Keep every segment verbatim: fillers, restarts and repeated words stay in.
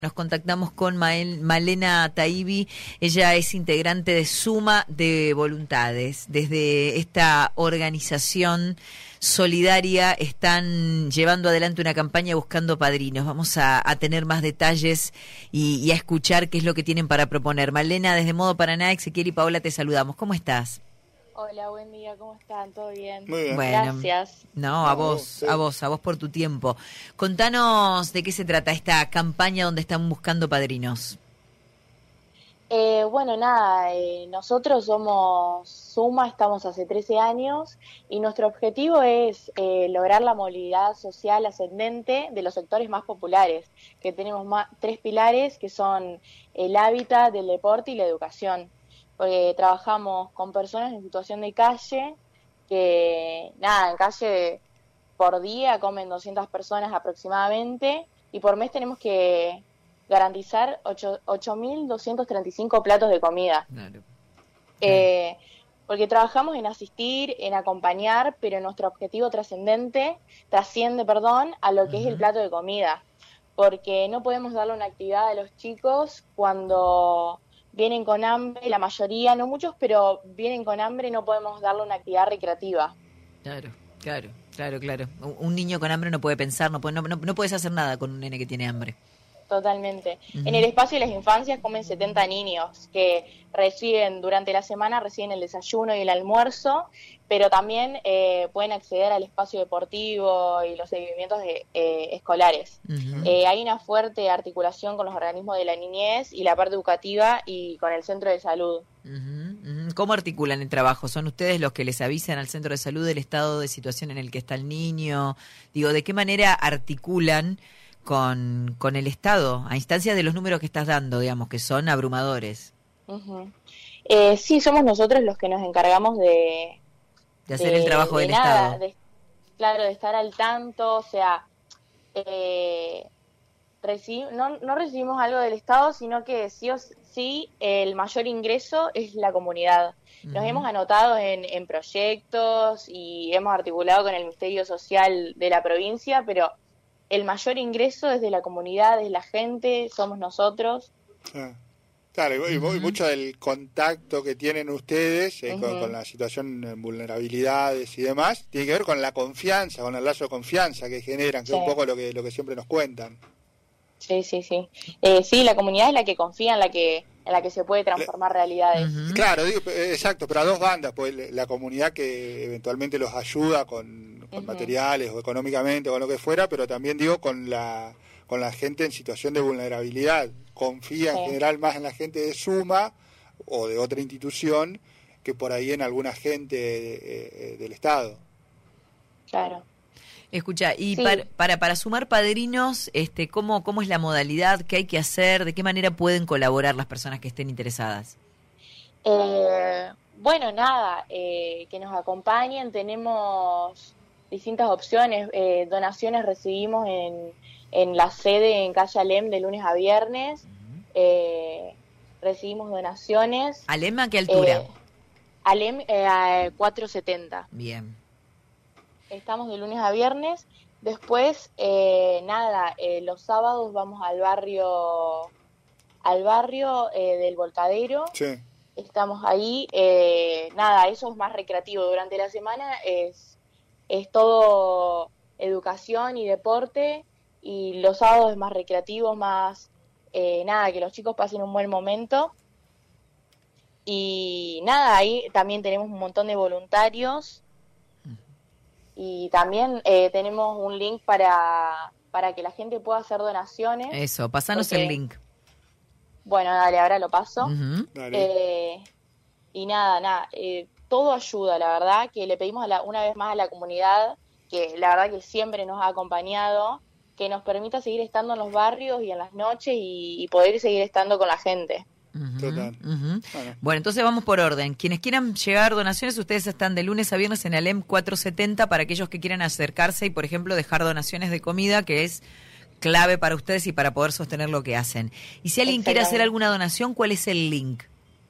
Nos contactamos con Mael, Malena Taibbi. Ella es integrante de Suma de Voluntades. Desde esta organización solidaria están llevando adelante una campaña buscando padrinos. Vamos a, a tener más detalles y, y a escuchar qué es lo que tienen para proponer. Malena, desde Modo Paraná, Ezequiel y Paola te saludamos. ¿Cómo estás? Hola, buen día, ¿cómo están? ¿Todo bien? Muy bien. Bueno, gracias. No, a vos, a vos, a vos por tu tiempo. Contanos de qué se trata esta campaña donde están buscando padrinos. Eh, bueno, nada, eh, nosotros somos Suma, estamos hace trece años y nuestro objetivo es eh, lograr la movilidad social ascendente de los sectores más populares, que tenemos más, tres pilares que son el hábitat, el deporte y la educación. Porque trabajamos con personas en situación de calle, que nada, en calle por día comen doscientas personas aproximadamente, y por mes tenemos que garantizar ocho mil doscientos treinta y cinco platos de comida. Claro. Eh, porque trabajamos en asistir, en acompañar, pero nuestro objetivo trascendente, trasciende, perdón, a lo que uh-huh. es el plato de comida. Porque no podemos darle una actividad a los chicos cuando vienen con hambre, la mayoría, no muchos, pero vienen con hambre y no podemos darle una actividad recreativa. Claro, claro, claro, claro. Un niño con hambre no puede pensar, no, puede, no, no, no puedes hacer nada con un nene que tiene hambre. Totalmente. Uh-huh. En el espacio de las infancias comen setenta niños que reciben durante la semana, reciben el desayuno y el almuerzo, pero también eh, pueden acceder al espacio deportivo y los seguimientos de, eh, escolares. Uh-huh. Eh, hay una fuerte articulación con los organismos de la niñez y la parte educativa y con el centro de salud. Uh-huh. Uh-huh. ¿Cómo articulan el trabajo? ¿Son ustedes los que les avisan al centro de salud del estado de situación en el que está el niño? Digo, ¿de qué manera articulan con, con el Estado, a instancia de los números que estás dando, digamos, que son abrumadores? Uh-huh. Eh, sí, somos nosotros los que nos encargamos de... De hacer de, el trabajo de del nada, Estado. De, claro, de estar al tanto, o sea, eh, reci- no, no recibimos algo del Estado, sino que sí o sí el mayor ingreso es la comunidad. Nos uh-huh. hemos anotado en, en proyectos y hemos articulado con el Ministerio Social de la provincia, pero el mayor ingreso es de la comunidad, es la gente, somos nosotros. Ah, claro, y, uh-huh. y mucho del contacto que tienen ustedes eh, uh-huh. con, con la situación de vulnerabilidades y demás, tiene que ver con la confianza, con el lazo de confianza que generan, que sí. es un poco lo que lo que siempre nos cuentan. Sí, sí, sí. Eh, sí, la comunidad es la que confía, en la que en la que se puede transformar Le, realidades. Uh-huh. Claro, digo, exacto, pero a dos bandas, pues la comunidad que eventualmente los ayuda con, con uh-huh. materiales o económicamente o con lo que fuera, pero también digo con la con la gente en situación de vulnerabilidad. Confía sí. en general más en la gente de Suma o de otra institución que por ahí en alguna gente eh, del Estado. Claro. Escucha, y sí. para, para para sumar padrinos, este, ¿cómo, ¿cómo es la modalidad? ¿Qué hay que hacer? ¿De qué manera pueden colaborar las personas que estén interesadas? Eh, bueno, nada, eh, que nos acompañen. Tenemos distintas opciones. Eh, donaciones recibimos en, en la sede en calle Alem de lunes a viernes. Uh-huh. Eh, recibimos donaciones. ¿Alem a qué altura? Eh, Alem eh, a cuatrocientos setenta. Bien. Estamos de lunes a viernes. Después, eh, nada, eh, los sábados vamos al barrio al barrio eh, del Volcadero. Sí. Estamos ahí. Eh, nada, eso es más recreativo. Durante la semana es, es todo educación y deporte. Y los sábados es más recreativo, más, eh, nada, que los chicos pasen un buen momento. Y nada, ahí también tenemos un montón de voluntarios. Y también eh, tenemos un link para, para que la gente pueda hacer donaciones. Eso, pasanos porque, el link. Bueno, dale, ahora lo paso. Uh-huh. Eh, y nada, nada, eh, todo ayuda, la verdad, que le pedimos a la, una vez más a la comunidad, que la verdad que siempre nos ha acompañado, que nos permita seguir estando en los barrios y en las noches y, y poder seguir estando con la gente. Uh-huh, Total. Uh-huh. Bueno. bueno, entonces vamos por orden. Quienes quieran llegar donaciones, ustedes están de lunes a viernes en Alem cuatrocientos setenta para aquellos que quieran acercarse y, por ejemplo, dejar donaciones de comida, que es clave para ustedes y para poder sostener lo que hacen. Y si alguien quiere hacer alguna donación, ¿cuál es el link?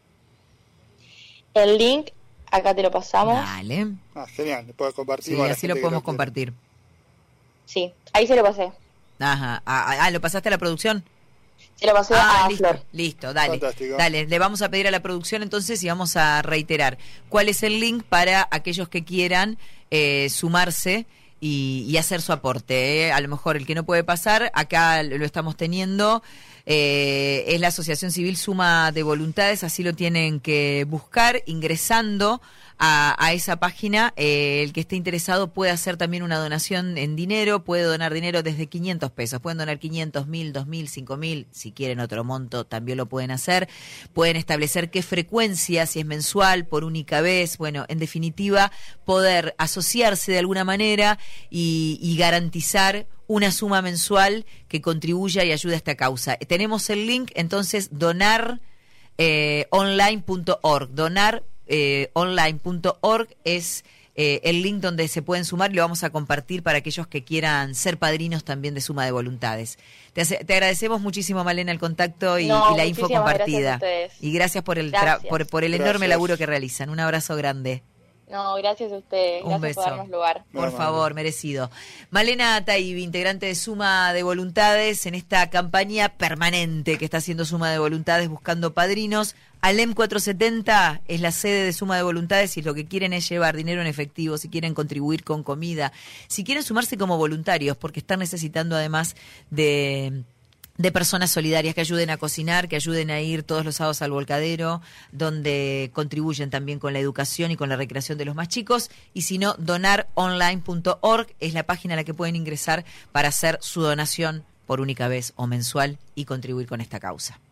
El link, acá te lo pasamos. Dale. Ah, genial, lo puedes compartir. Sí, así lo podemos compartir. Sí, ahí se lo pasé. Ajá. Ah, ah, ¿lo pasaste a la producción? Se lo pasé Ah, a listo, Flor. listo, dale. Fantástico. Dale, le vamos a pedir a la producción entonces y vamos a reiterar cuál es el link para aquellos que quieran eh, sumarse y, y hacer su aporte. ¿eh? A lo mejor el que no puede pasar, acá lo estamos teniendo, eh, es la Asociación Civil Suma de Voluntades, así lo tienen que buscar ingresando a, a esa página. Eh, el que esté interesado puede hacer también una donación en dinero, puede donar dinero desde quinientos pesos, pueden donar quinientos, mil, dos mil, cinco mil, si quieren otro monto también lo pueden hacer, pueden establecer qué frecuencia, si es mensual, por única vez, bueno, en definitiva, poder asociarse de alguna manera y, y garantizar una suma mensual que contribuya y ayude a esta causa. Tenemos el link, entonces, donar eh, online punto org, donar Eh, online punto org es eh, el link donde se pueden sumar y lo vamos a compartir para aquellos que quieran ser padrinos también de Suma de Voluntades. Te, hace, te agradecemos muchísimo, Malena, el contacto y, No, y la info muchísimas compartida. gracias a ustedes. Y gracias por el, tra- Gracias. por, por el Gracias. enorme laburo que realizan. Un abrazo grande. No, gracias a ustedes. Un Gracias beso. por darnos lugar. Por No, favor, no. merecido. Malena Taibbi, integrante de Suma de Voluntades en esta campaña permanente que está haciendo Suma de Voluntades buscando padrinos. Alem cuatrocientos setenta es la sede de Suma de Voluntades y lo que quieren es llevar dinero en efectivo, si quieren contribuir con comida, si quieren sumarse como voluntarios, porque están necesitando además de... de personas solidarias que ayuden a cocinar, que ayuden a ir todos los sábados al volcadero, donde contribuyen también con la educación y con la recreación de los más chicos, y si no, donar online punto org es la página a la que pueden ingresar para hacer su donación por única vez o mensual y contribuir con esta causa.